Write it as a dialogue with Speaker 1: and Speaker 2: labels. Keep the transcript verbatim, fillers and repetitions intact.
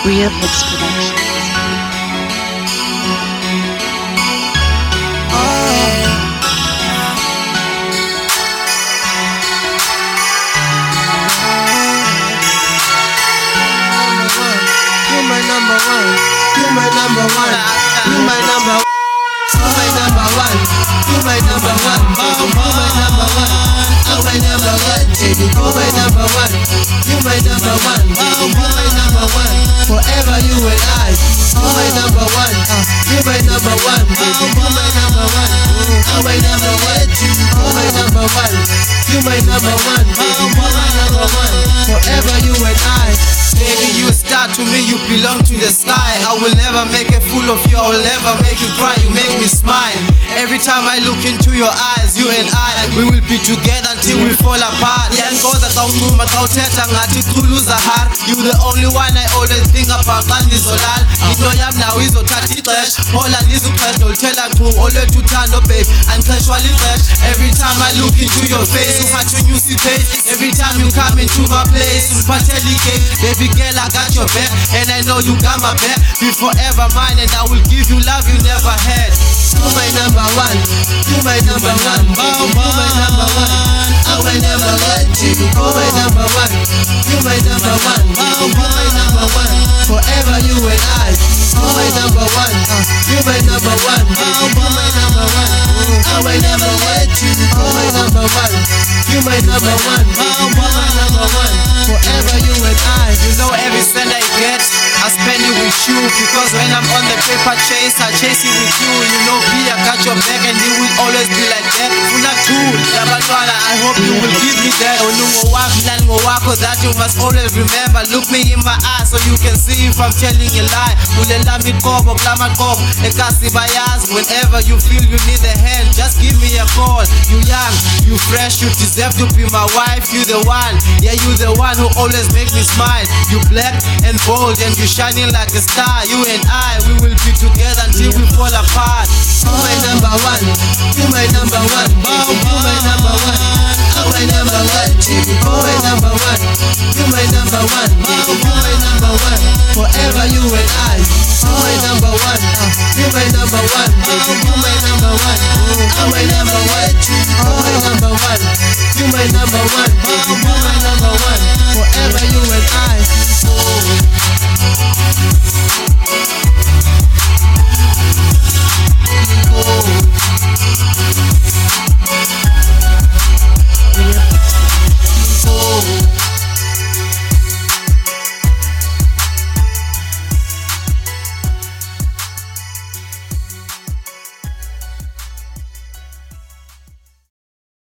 Speaker 1: Real Hits Productions.
Speaker 2: You my number one, you my number one, you my number one, you my number one, you my number one, you my number one, you my number one, baby, you my number one, you my number one, you my number one, forever you and I, you my number one, you my number one, baby, you my number one, you my number one, you my number one, you my number one, baby, you my number one, forever you and I.
Speaker 3: Baby, you a star to me, you belong to the sky. I will never make a fool of you, I will never make you cry, you make me smile. Every time I look into your eyes, you and I, we will be together until we fall apart. Yangoza kawunquma xa uthetha ngathi ichulu zahar. You the only one I always think about xa ndizolala. Into yam nawe izothatha ixesha, hola lizuxesha ndolithela ngqu olwethu uthando babe, andixeshwa lixesha. Every time I look into your face, uhathi unyusa ipace. Every time you come into my place, undiphathela igate. Baby girl, I got your back, and I know you got my back. Be forever mine, and I will give you love you never had.
Speaker 2: You my number one, you my number one, you my number one, you my number one, you my number one, you my number one, you my number one, forever you and I. You my number one, you my number one, you my number one, you my number one, you my number one, you my number one, you my number one, forever you and I.
Speaker 3: You know every cent I get, I spend it with you. Because when I'm on the paper chase, I chase it with you. You know me, I got your back and it will always be like that. Funa too, Yabantwana, I hope you will give me that. Onungo wako, nango wako, that you must always remember. Look me in my eyes so you can see if I'm telling a lie. Ulela mikobo, klama kobo, ekasi bayaz. Whenever you feel you need a hand, just give me a call. You young, you fresh, you deserve to be my wife. You the one, yeah, you the one who always make me smile. You black and bold and you shining like a star. You and I, we will be together until we fall apart.
Speaker 2: You my number one, you my number one, you my number one, you my number one, you my number one, you my number one, you my number one, forever you and I. You my number one, you my number one, you my number one, you my number one, you my number one, you my number one, you my number one, forever you and I. Oh.